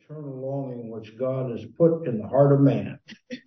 eternal longing which God has put in the heart of man.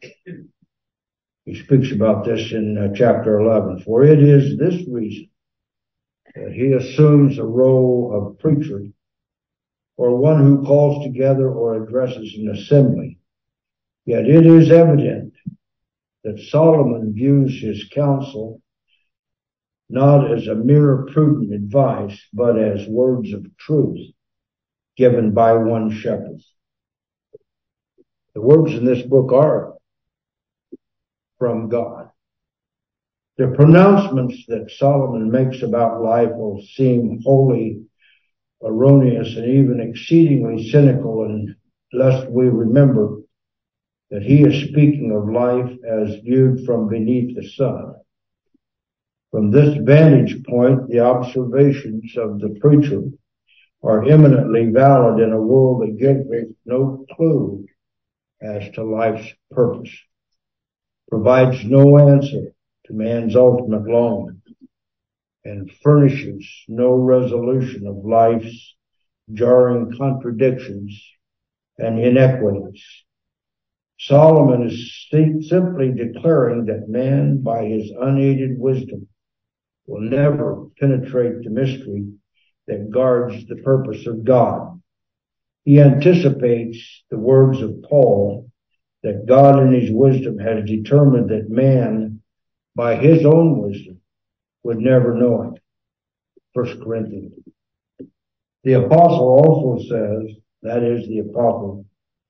He speaks about this in chapter 11. For it is this reason that he assumes a role of preacher, or one who calls together or addresses an assembly. Yet it is evident that Solomon views his counsel not as a mere prudent advice, but as words of truth given by one shepherd. The words in this book are from God. The pronouncements that Solomon makes about life will seem wholly erroneous and even exceedingly cynical unless we remember that he is speaking of life as viewed from beneath the sun. From this vantage point, the observations of the preacher are eminently valid in a world that gives no clue as to life's purpose, provides no answer to man's ultimate longing, and furnishes no resolution of life's jarring contradictions and inequities. Solomon is simply declaring that man, by his unaided wisdom, will never penetrate the mystery that guards the purpose of God. He anticipates the words of Paul that God in his wisdom has determined that man, by his own wisdom, would never know it. 1 Corinthians. The apostle also says, that is the apostle,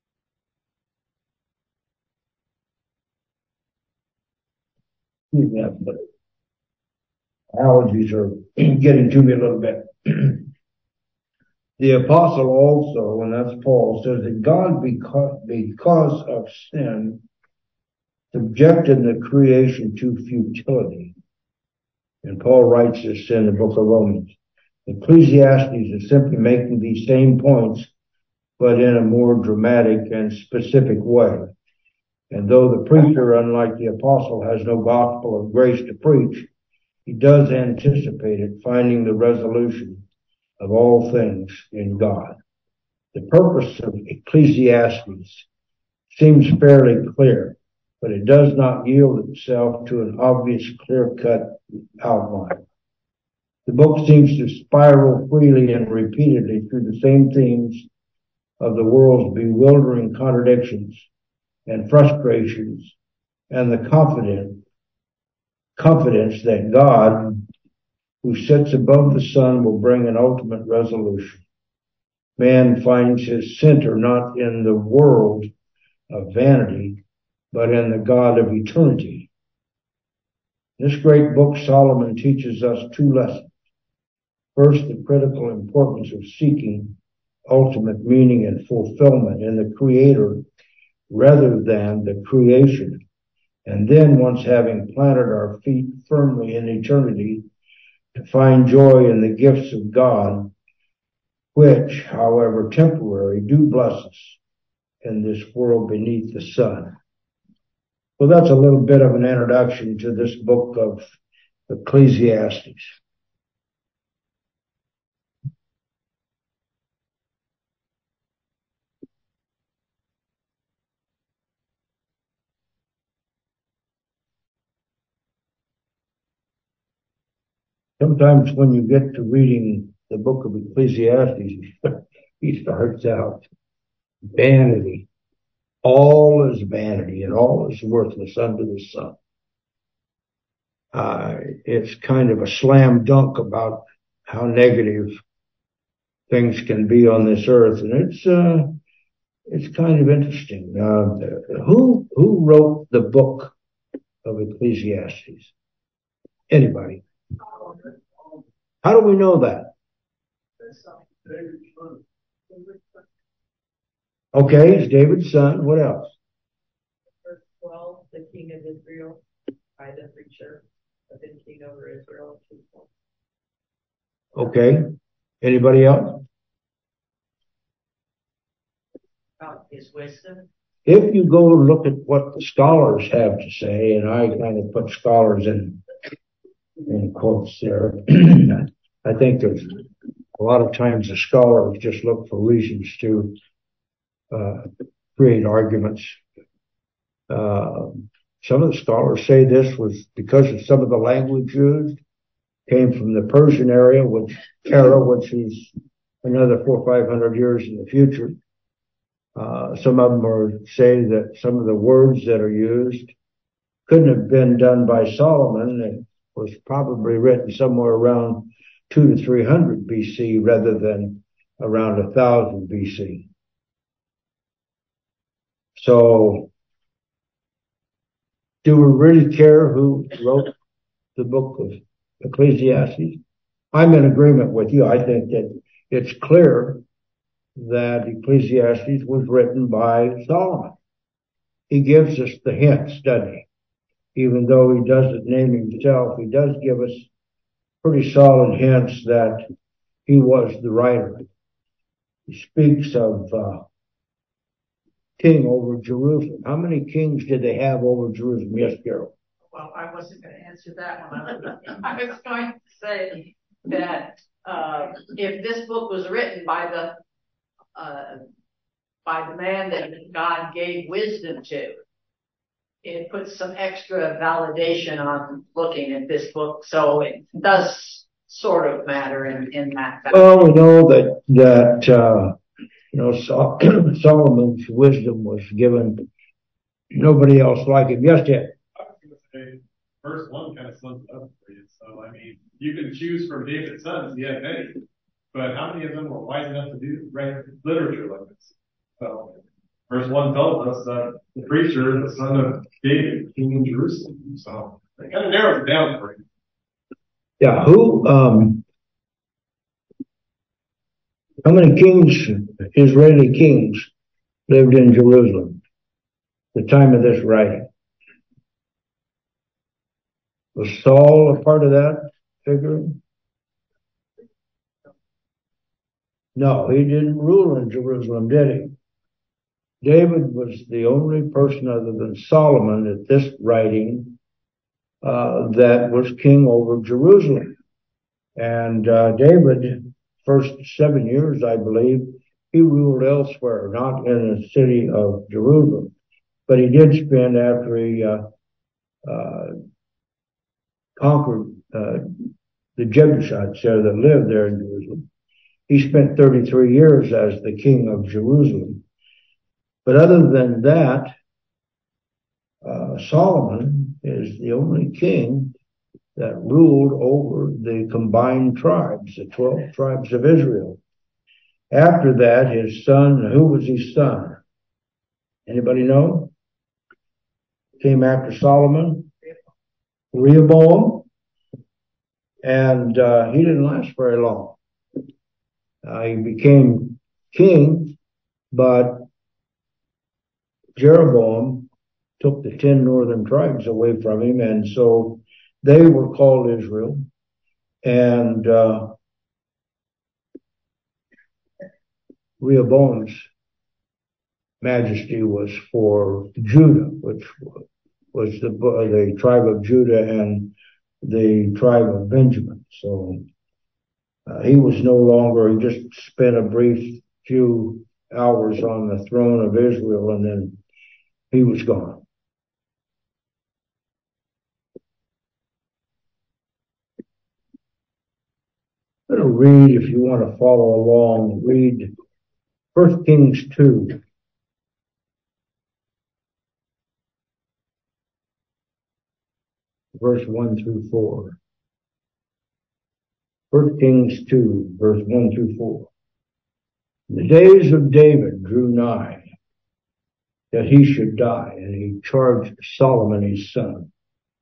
allergies are getting to me a little bit. The apostle also, and that's Paul, says that God, because of sin, subjected the creation to futility. And Paul writes this in the book of Romans. Ecclesiastes is simply making these same points, but in a more dramatic and specific way. And though the preacher, unlike the apostle, has no gospel of grace to preach, he does anticipate it, finding the resolution of all things in God. The purpose of Ecclesiastes seems fairly clear, but it does not yield itself to an obvious, clear-cut outline. The book seems to spiral freely and repeatedly through the same themes of the world's bewildering contradictions and frustrations, and the confidence that God, who sits above the sun, will bring an ultimate resolution. Man finds his center not in the world of vanity, but in the God of eternity. In this great book, Solomon teaches us two lessons. First, the critical importance of seeking ultimate meaning and fulfillment in the Creator rather than the creation. And then, once having planted our feet firmly in eternity, to find joy in the gifts of God, which, however temporary, do bless us in this world beneath the sun. So that's a little bit of an introduction to this book of Ecclesiastes. Sometimes when you get to reading the book of Ecclesiastes, he starts out, vanity. All is vanity and all is worthless under the sun. It's kind of a slam dunk about how negative things can be on this earth, and it's kind of interesting. Who wrote the book of Ecclesiastes? Anybody? How do we know that? Okay, it's David's son. What else? Verse 12, the king of Israel, by the preacher, have been king over Israel. Okay. Anybody else? About his wisdom. If you go look at what the scholars have to say, and I kind of put scholars in quotes there, I think there's a lot of times the scholars just look for reasons to create arguments. Some of the scholars say this was because of some of the language used, came from the Persian era, which is another 400 or 500 years in the future. Some of them say that some of the words that are used couldn't have been done by Solomon. It was probably written somewhere around 200 to 300 BC rather than around 1000 BC. So, do we really care who wrote the book of Ecclesiastes? I'm in agreement with you. I think that it's clear that Ecclesiastes was written by Solomon. He gives us the hints, doesn't he? Even though he doesn't name himself, he does give us pretty solid hints that he was the writer. He speaks of king over Jerusalem. How many kings did they have over Jerusalem? Yes, Carol. Well, I wasn't going to answer that one. I was going to say that if this book was written by the man that God gave wisdom to, it puts some extra validation on looking at this book. So it does sort of matter in that. Well, we know that Solomon's wisdom was given. Nobody else like him. Yes, Ted. I was going to say, verse 1 kind of sums it up for you. So, I mean, you can choose from David's sons. He had many, but how many of them were wise enough to write literature like this? So, verse 1 tells us that the preacher, the son of David, king in Jerusalem. So, it kind of narrows it down for you. Yeah, how many kings, Israeli kings, lived in Jerusalem at the time of this writing? Was Saul a part of that figure? No, he didn't rule in Jerusalem, did he? David was the only person other than Solomon at this writing that was king over Jerusalem. And David, first 7 years, I believe, he ruled elsewhere, not in the city of Jerusalem. But he did spend, after he conquered the Jebusites there that lived there in Jerusalem, he spent 33 years as the king of Jerusalem. But other than that, Solomon is the only king that ruled over the combined tribes, the 12 tribes of Israel. After that, his son, who was his son? Anybody know? Came after Solomon? Rehoboam. And he didn't last very long. He became king, but Jeroboam took the 10 northern tribes away from him, and so they were called Israel. And Rehoboam's majesty was for Judah, which was the tribe of Judah and the tribe of Benjamin. So he was no longer, he just spent a brief few hours on the throne of Israel, and then he was gone. I'm going to read, if you want to follow along, read 1 Kings 2. Verse 1 through 4. 1 Kings 2, verse 1 through 4. The days of David drew nigh that he should die, and he charged Solomon his son.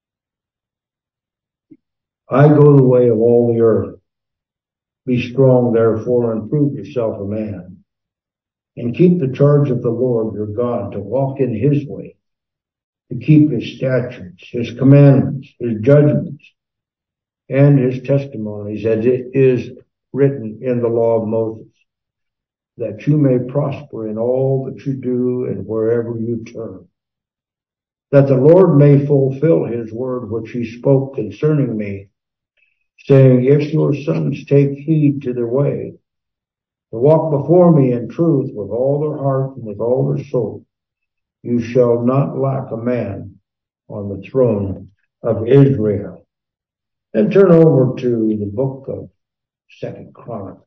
I go the way of all the earth. Be strong, therefore, and prove yourself a man, and keep the charge of the Lord your God, to walk in his way, to keep his statutes, his commandments, his judgments, and his testimonies, as it is written in the law of Moses, that you may prosper in all that you do and wherever you turn, that the Lord may fulfill his word which he spoke concerning me, saying, if your sons take heed to their way, to walk before me in truth with all their heart and with all their soul. You shall not lack a man on the throne of Israel. And turn over to the book of 2 Chronicles.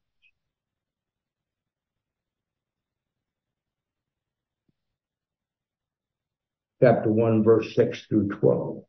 Chapter 1, verse 6 through 12.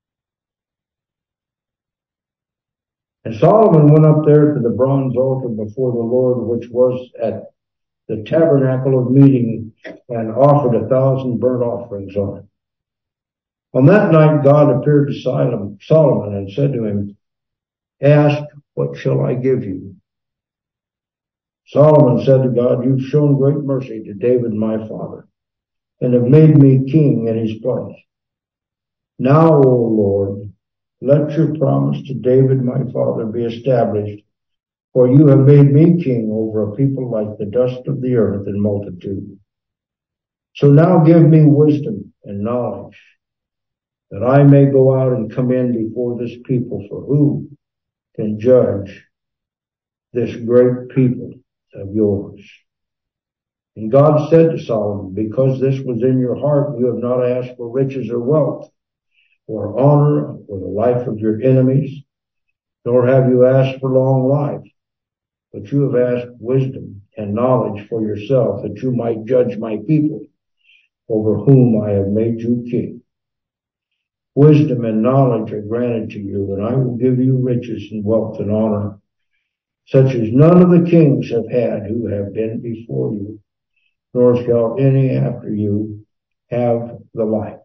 And Solomon went up there to the bronze altar before the Lord, which was at the tabernacle of meeting, and offered 1,000 burnt offerings on it. On that night, God appeared to Solomon and said to him, ask, what shall I give you? Solomon said to God, you've shown great mercy to David my father, and have made me king in his place. Now, O Lord, let your promise to David my father be established, for you have made me king over a people like the dust of the earth in multitude. So now give me wisdom and knowledge, that I may go out and come in before this people, for who can judge this great people of yours? And God said to Solomon, because this was in your heart, you have not asked for riches or wealth, or honor, or the life of your enemies, nor have you asked for long life, but you have asked wisdom and knowledge for yourself, that you might judge my people, over whom I have made you king. Wisdom and knowledge are granted to you, and I will give you riches and wealth and honor, such as none of the kings have had who have been before you, nor shall any after you have the like.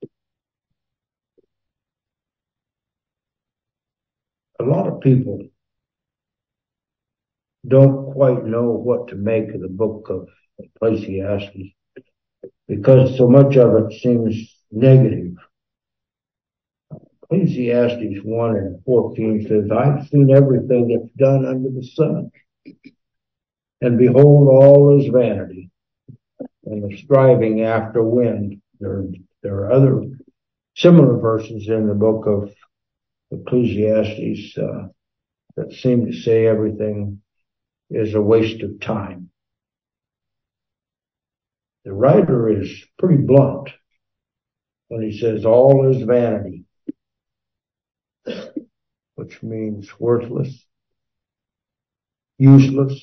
A lot of people don't quite know what to make of the book of Ecclesiastes, because so much of it seems negative. Ecclesiastes 1 and 14 says, I've seen everything that's done under the sun, and behold, all is vanity, and the striving after wind. There are other similar verses in the book of Ecclesiastes that seem to say everything is a waste of time. The writer is pretty blunt when he says all is vanity, which means worthless, useless.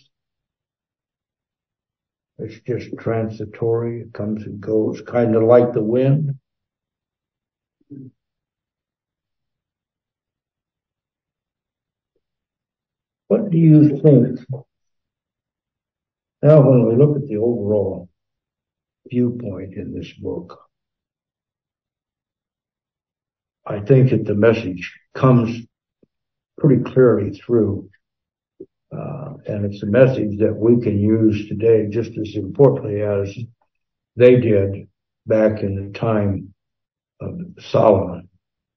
It's just transitory. It comes and goes, kind of like the wind. What do you think? Now, when we look at the overall viewpoint in this book, I think that the message comes pretty clearly through. And it's a message that we can use today just as importantly as they did back in the time of Solomon.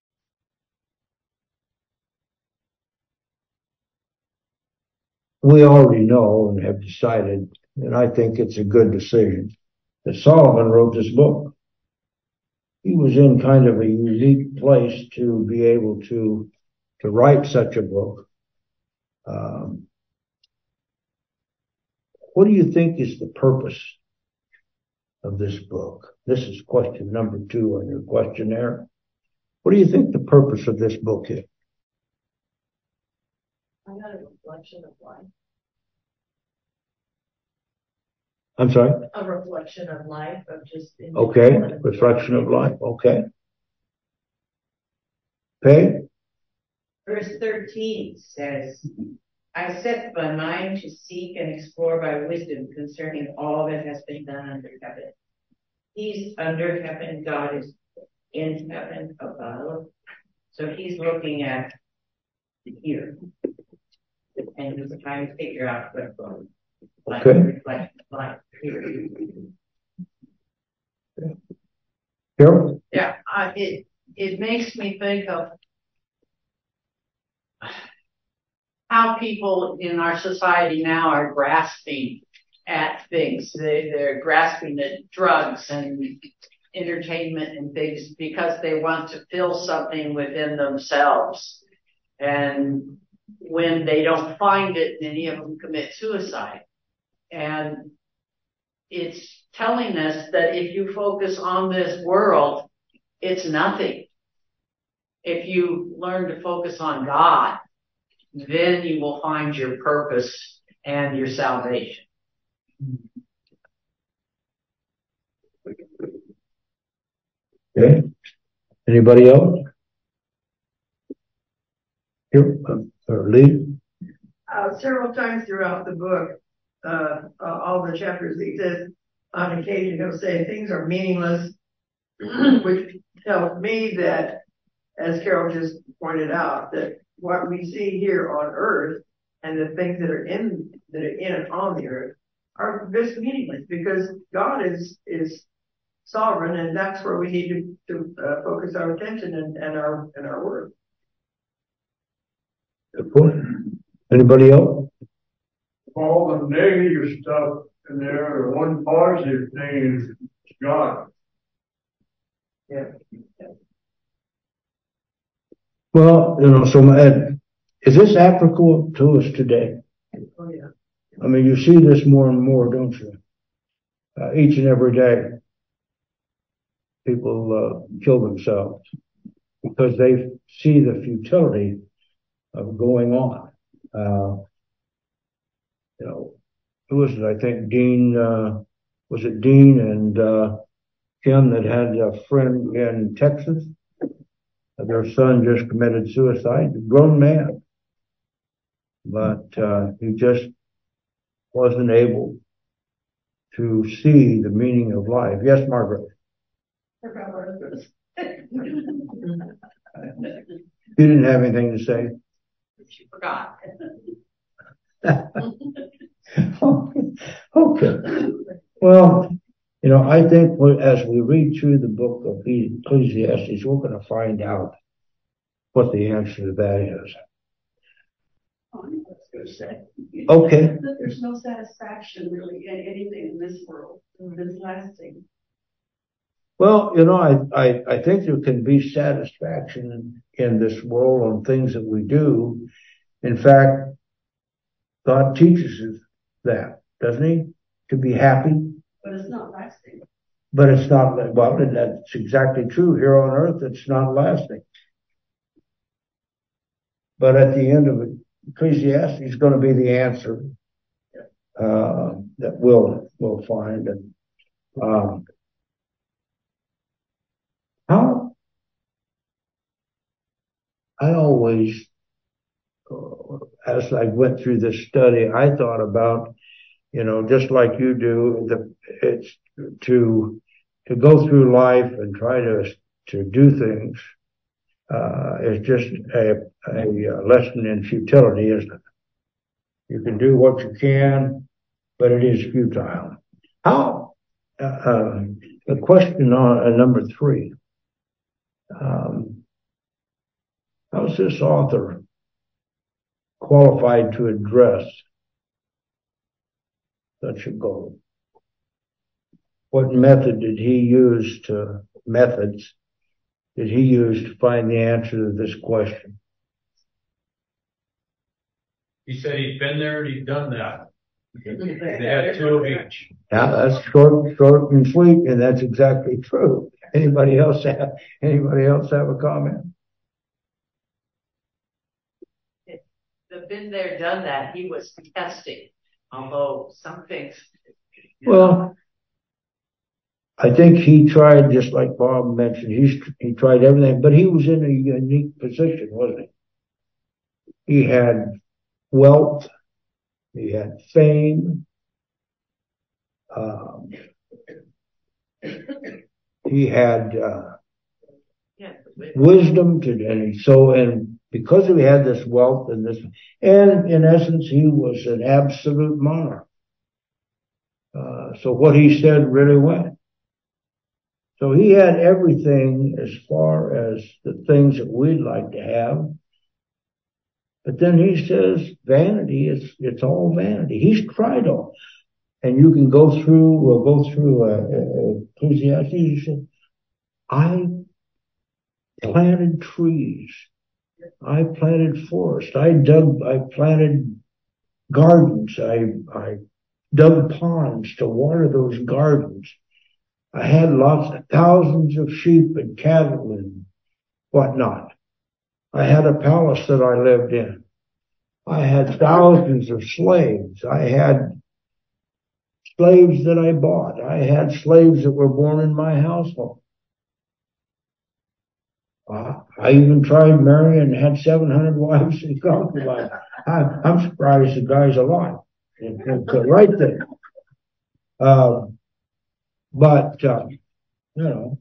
We already know and have decided, and I think it's a good decision, that Solomon wrote this book. He was in kind of a unique place to be able to write such a book. What do you think is the purpose of this book? This is question number 2 on your questionnaire. What do you think the purpose of this book is? I got a reflection of life. I'm sorry? A reflection of life, of just... Okay, reflection of life, okay. Okay? Verse 13 says, I set my mind to seek and explore by wisdom concerning all that has been done under heaven. He's under heaven, God is in heaven above. So he's looking at here. And he's trying to figure out what like reflection of life here. Carol? Yeah, it makes me think of how people in our society now are grasping at things. They're grasping at drugs and entertainment and things because they want to fill something within themselves. And when they don't find it, many of them commit suicide. And it's telling us that if you focus on this world, it's nothing. If you learn to focus on God, then you will find your purpose and your salvation. Okay. Anybody else? Here, or Lee? Several times throughout the book, all the chapters, he says, on occasion, he'll say things are meaningless, which tells me that, as Carol just pointed out, that what we see here on earth and the things that are in and on the earth are just meaningless, because God is sovereign, and that's where we need to focus our attention and our work. Good point. Anybody else? All the negative stuff in there, the one positive thing is God. Yeah. Well, so Ed, is this applicable to us today? Oh yeah. I mean, you see this more and more, don't you? Each and every day, people kill themselves because they see the futility of going on. Who was it? I think Dean, was it Dean and Kim that had a friend in Texas? Their son just committed suicide, a grown man. But he just wasn't able to see the meaning of life. Yes, Margaret? You didn't have anything to say? She forgot. Okay. Well, I think as we read through the book of Ecclesiastes, we're going to find out what the answer to that is. I was going to say. Okay. That there's no satisfaction really in anything in this world that's lasting. Well, I think there can be satisfaction in this world on things that we do. In fact, God teaches us that, doesn't he? To be happy. But it's not lasting. But it's not, well, and that's exactly true. Here on earth, it's not lasting. But at the end of Ecclesiastes is going to be the answer that we'll find. And how I always, as I went through this study, I thought about, just like you do, it's to go through life and try to do things. It's just a lesson in futility, isn't it? You can do what you can, but it is futile. How? The question on number 3. How's this author qualified to address such a goal? What methods did he use to find the answer to this question? He said he'd been there and he'd done that. They had 2 of each. Yeah, that's short and sweet, and that's exactly true. Anybody else have a comment? The been there, done that. He was testing, although some things. Well, I think he tried, just like Bob mentioned, he tried everything, but he was in a unique position, wasn't he? He had wealth, he had fame, he had wisdom and because he had this wealth and in essence, he was an absolute monarch. So what he said really went. So he had everything as far as the things that we'd like to have. But then he says, vanity, it's all vanity. He's tried all. And you can go through Ecclesiastes. He said, I planted trees. I planted forests. I planted gardens. I dug ponds to water those gardens. I had thousands of sheep and cattle and whatnot. I had a palace that I lived in. I had thousands of slaves. I had slaves that I bought. I had slaves that were born in my household. I even tried marrying and had 700 wives and concubines. I'm surprised the guy's alive. It's right there. But you know,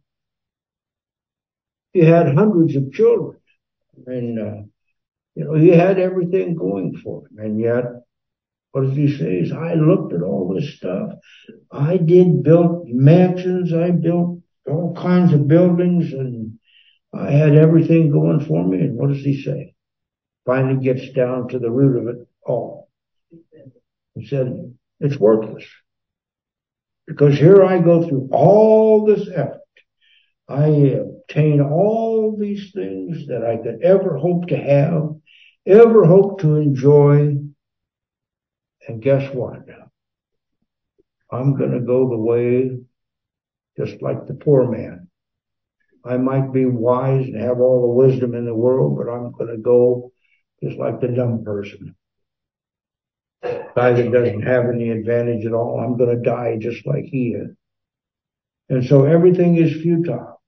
he had hundreds of children. And, he had everything going for him. And yet, what does he say? Is I looked at all this stuff. I built mansions. I built all kinds of buildings, and I had everything going for me. And what does he say? Finally gets down to the root of it all. He said, it's worthless. Because here I go through all this effort. I obtain all these things that I could ever hope to have, ever hope to enjoy. And guess what? I'm going to go the way just like the poor man. I might be wise and have all the wisdom in the world, but I'm going to go just like the dumb person. Guy that doesn't have any advantage at all. I'm going to die just like he is. And so everything is futile.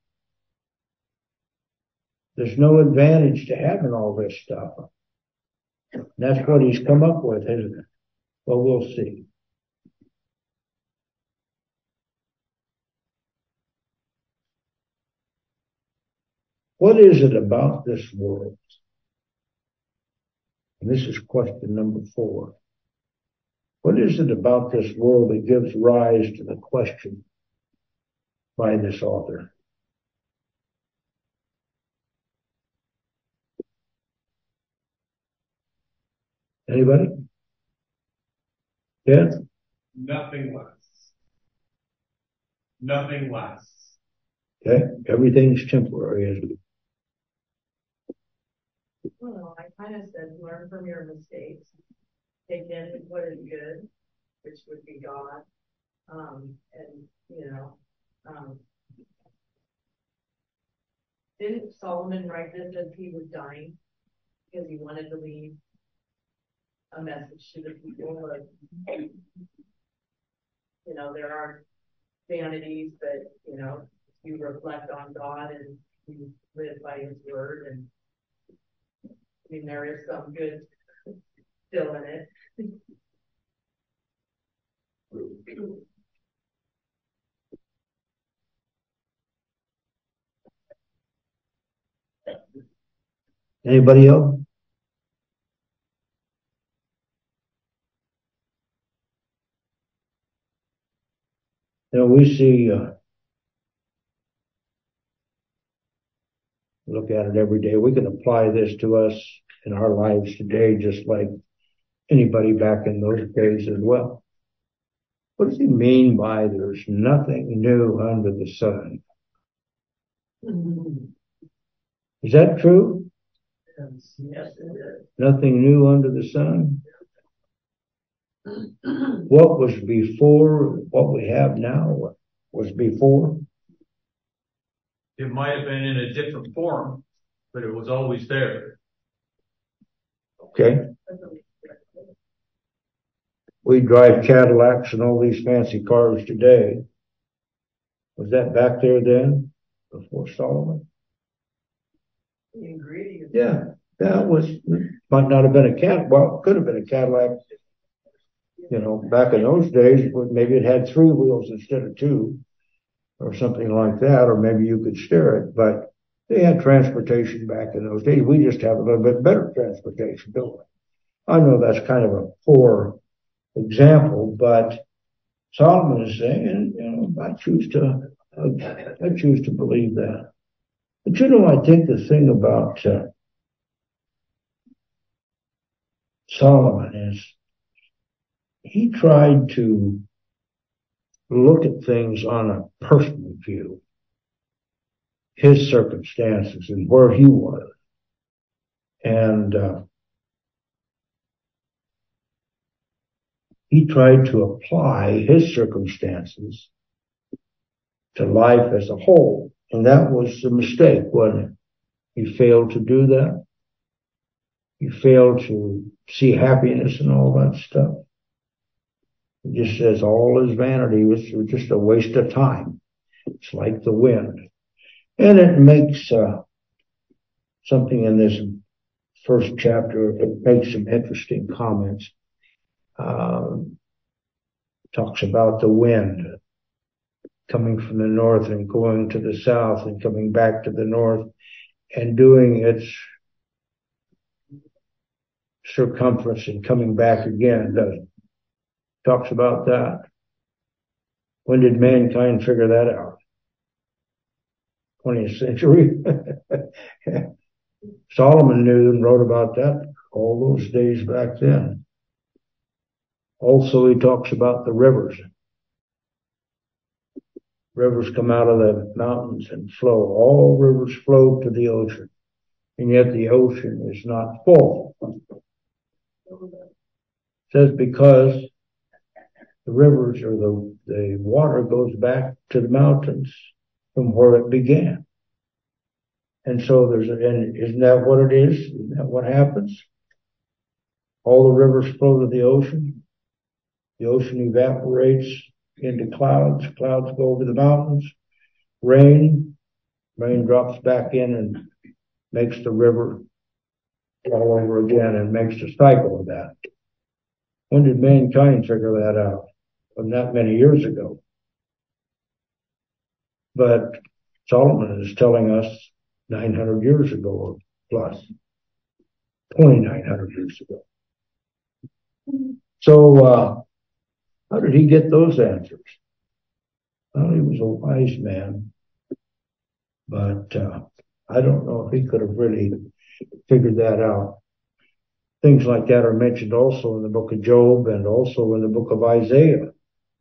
There's no advantage to having all this stuff. And that's what he's come up with, isn't it? Well, we'll see. What is it about this world? And this is question number 4. What is it about this world that gives rise to the question by this author? Anybody? Yeah? Nothing lasts. Nothing lasts. Okay. Everything's temporary, isn't it? Well, I kind of said, learn from your mistakes. Take in what is good, which would be God. Didn't Solomon write this as he was dying? Because he wanted to leave a message to the people of, there are vanities, but, you reflect on God and you live by his word. And I mean, there is some good still in it. Anybody else? We see, look at it every day. We can apply this to us in our lives today, just like anybody back in those days as well. What does he mean by there's nothing new under the sun? Is that true? Yes, it is. Nothing new under the sun? What was before, what we have now was before? It might have been in a different form, but it was always there. Okay. We drive Cadillacs and all these fancy cars today. Was that back there then, before Solomon? The ingredients. Yeah, that might not have been a Cadillac. Well, it could have been a Cadillac. Back in those days, maybe it had 3 wheels instead of 2, or something like that, or maybe you could steer it. But they had transportation back in those days. We just have a little bit better transportation, don't we? I know that's kind of a poor example, but Solomon is saying, I choose to believe that. But I think the thing about Solomon is he tried to look at things on a personal view, his circumstances and where he was. And he tried to apply his circumstances to life as a whole. And that was a mistake, wasn't it? He failed to do that. He failed to see happiness and all that stuff. He just says all his vanity was just a waste of time. It's like the wind. And it makes something in this first chapter, it makes some interesting comments. Talks about the wind coming from the north and going to the south and coming back to the north and doing its circumference and coming back again, doesn't it? Talks about that. When did mankind figure that out? 20th century. Solomon knew and wrote about that all those days back then. Also, he talks about the rivers. Rivers come out of the mountains and flow. All rivers flow to the ocean, and yet the ocean is not full. It says because the rivers or the water goes back to the mountains from where it began. And so and isn't that what it is? Isn't that what happens? All the rivers flow to the ocean. The ocean evaporates into clouds. Clouds go over the mountains. Rain drops back in and makes the river all over again and makes a cycle of that. When did mankind figure that out? Well, not many years ago. But Solomon is telling us 900 years ago or plus, 2,900 years ago. So, how did he get those answers? Well, he was a wise man, but I don't know if he could have really figured that out. Things like that are mentioned also in the book of Job and also in the book of Isaiah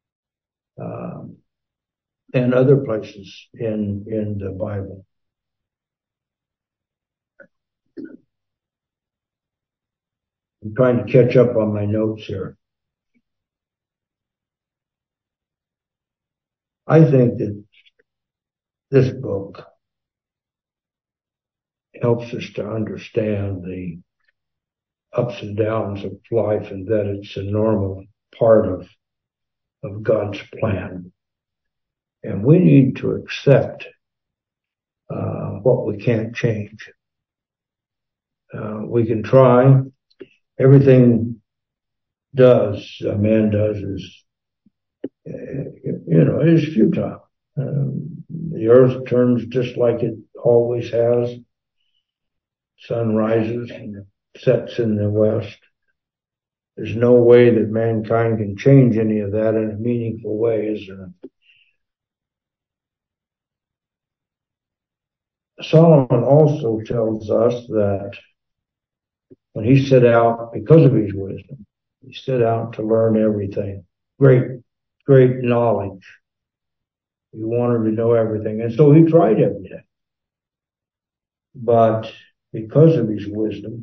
and other places in the Bible. I'm trying to catch up on my notes here. I think that this book helps us to understand the ups and downs of life and that it's a normal part of God's plan. And we need to accept what we can't change. We can try. Everything a man does is, is futile. The earth turns just like it always has. Sun rises and sets in the west. There's no way that mankind can change any of that in a meaningful way, is there? Solomon also tells us that when he set out, because of his wisdom, he set out to learn everything. Great knowledge. He wanted to know everything. And so he tried everything. But because of his wisdom,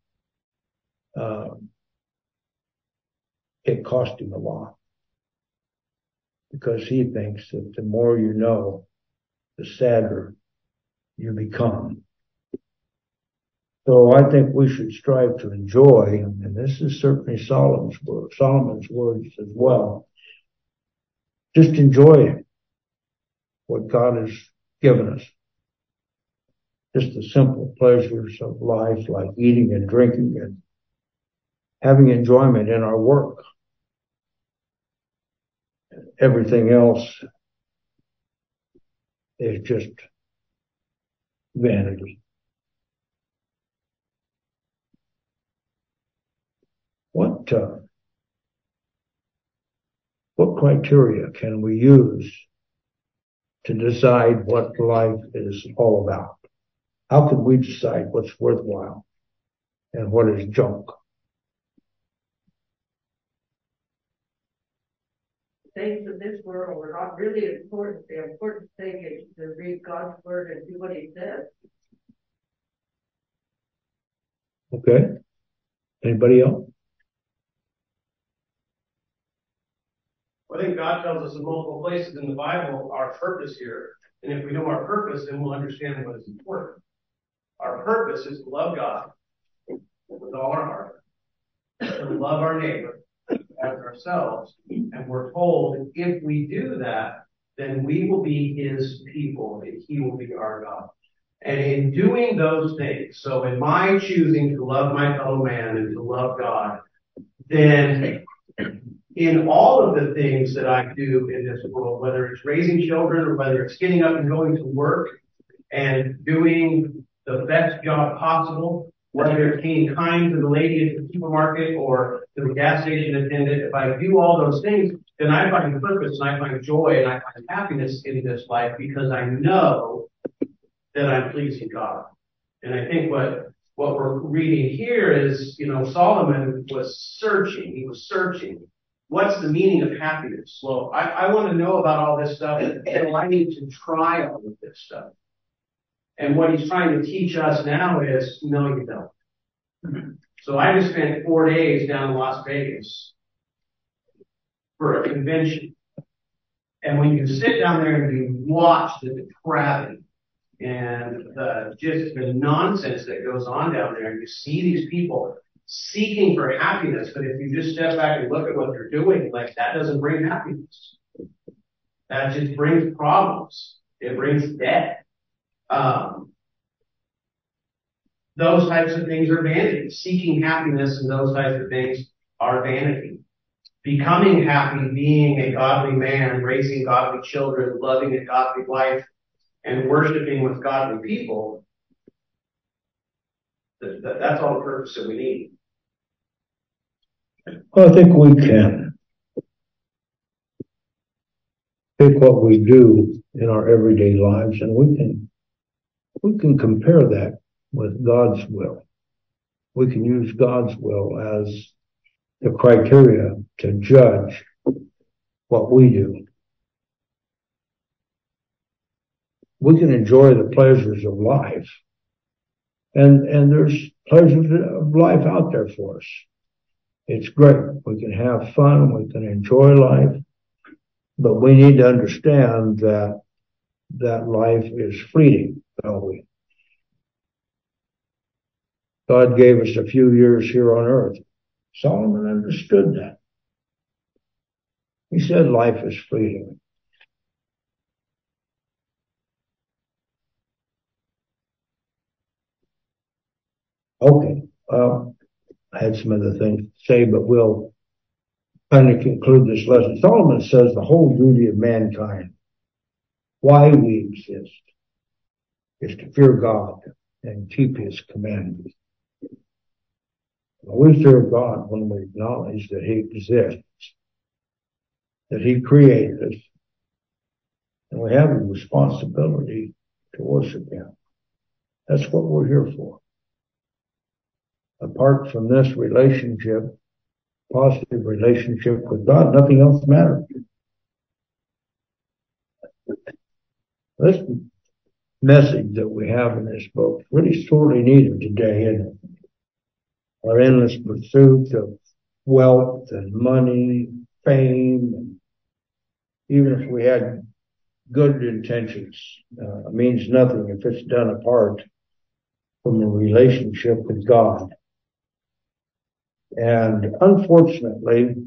it cost him a lot. Because he thinks that the more you know, the sadder you become. So I think we should strive to enjoy, and this is certainly Solomon's words as well. Just enjoy what God has given us. Just the simple pleasures of life, like eating and drinking and having enjoyment in our work. Everything else is just vanity. What criteria can we use to decide what life is all about? How can we decide what's worthwhile and what is junk? Things of this world are not really important. The important thing is to read God's word and do what he says. Okay. Anybody else? I think God tells us in multiple places in the Bible our purpose here. And if we know our purpose, then we'll understand what is important. Our purpose is to love God with all our heart, to love our neighbor as ourselves. And we're told that if we do that, then we will be his people and he will be our God. And in doing those things, so in my choosing to love my fellow man and to love God, then in all of the things that I do in this world, whether it's raising children or whether it's getting up and going to work and doing the best job possible, whether it's being kind to the lady at the supermarket or to the gas station attendant, if I do all those things, then I find purpose and I find joy and I find happiness in this life because I know that I'm pleasing God. And I think what we're reading here is, Solomon was searching. He was searching. What's the meaning of happiness? Well, I want to know about all this stuff, so I need to try all of this stuff. And what he's trying to teach us now is, no, you don't. So I just spent 4 days down in Las Vegas for a convention. And when you sit down there and you watch the depravity and just the nonsense that goes on down there, and you see these people seeking for happiness, but if you just step back and look at what they're doing, like that doesn't bring happiness. That just brings problems. It brings death. Those types of things are vanity. Seeking happiness and those types of things are vanity. Becoming happy, being a godly man, raising godly children, loving a godly wife, and worshiping with godly people, that's all the purpose that we need. Well, I think we can take what we do in our everyday lives and we can compare that with God's will. We can use God's will as the criteria to judge what we do. We can enjoy the pleasures of life. And there's pleasures of life out there for us. It's great. We can have fun. We can enjoy life. But we need to understand that life is fleeting, don't we? God gave us a few years here on earth. Solomon understood that. He said life is fleeting. Okay. I had some other things to say, but we'll kind of conclude this lesson. Solomon says the whole duty of mankind, why we exist, is to fear God and keep his commandments. We fear God when we acknowledge that he exists, that he created us, and we have a responsibility to worship him. That's what we're here for. Apart from this relationship, positive relationship with God, nothing else matters. This message that we have in this book is really sorely needed today, isn't it? Our endless pursuit of wealth and money, fame, and even if we had good intentions, means nothing if it's done apart from a relationship with God. And unfortunately,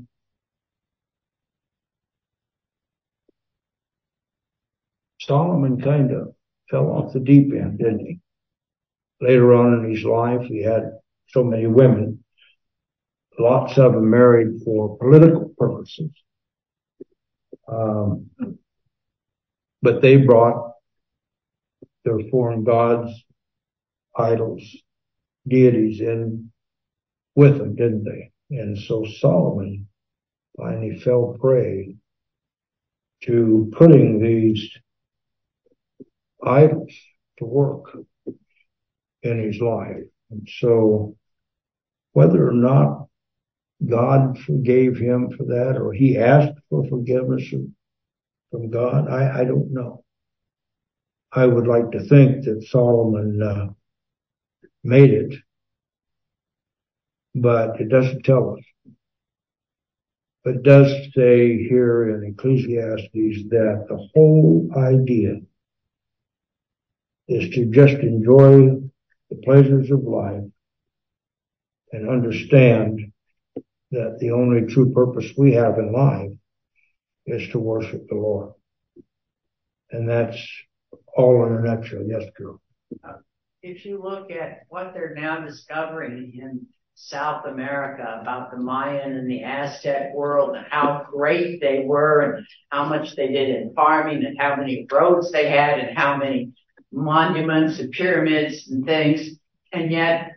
Solomon kind of fell off the deep end, didn't he? Later on in his life, he had so many women, lots of them married for political purposes. But they brought their foreign gods, idols, deities in with them, didn't they? And so Solomon finally fell prey to putting these idols to work in his life. And so whether or not God forgave him for that or he asked for forgiveness from God, I don't know. I would like to think that Solomon made it, but it doesn't tell us. It does say here in Ecclesiastes that the whole idea is to just enjoy the pleasures of life and understand that the only true purpose we have in life is to worship the Lord. And that's all in a nutshell. Yes, Drew. If you look at what they're now discovering in South America about the Mayan and the Aztec world and how great they were and how much they did in farming and how many roads they had and how many monuments and pyramids and things, and yet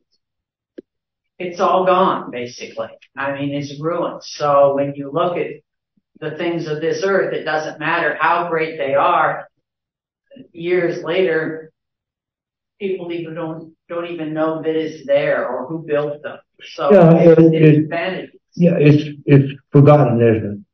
it's all gone, basically. I mean, it's ruined. So when you look at the things of this earth, it doesn't matter how great they are. Years later, people even don't even know that it's there or who built them. So yeah, it's vanity. Yeah, it's forgotten, isn't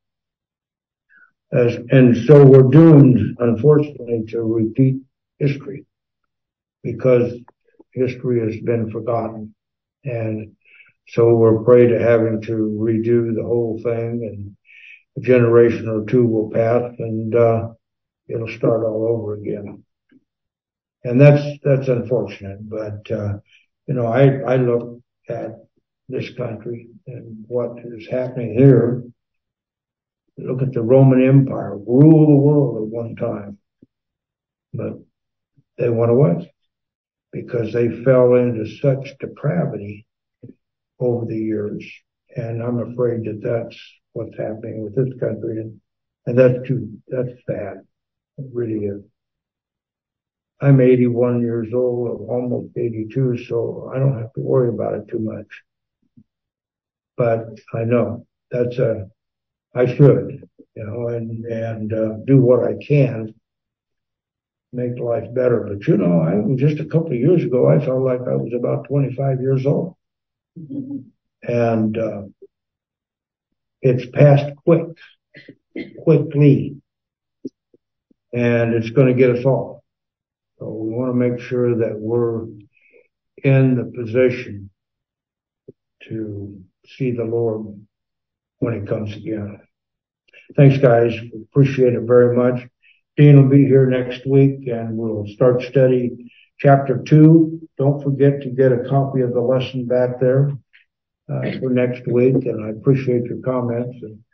it? And so we're doomed, unfortunately, to repeat history because history has been forgotten. And so we're afraid of having to redo the whole thing, and a generation or two will pass and it'll start all over again. And that's unfortunate. But I look at this country and what is happening here. Look at the Roman Empire, rule the world at one time, but they went away because they fell into such depravity over the years. And I'm afraid that that's what's happening with this country. And that's sad. It really is. I'm 81 years old, almost 82, so I don't have to worry about it too much. But I know I should, and do what I can, make life better. But just a couple of years ago, I felt like I was about 25 years old. And it's passed quickly, and it's going to get us all. So we want to make sure that we're in the position to see the Lord when He comes again. Thanks, guys. Appreciate it very much. Dean will be here next week, and we'll start study chapter 2. Don't forget to get a copy of the lesson back there for next week, and I appreciate your comments. And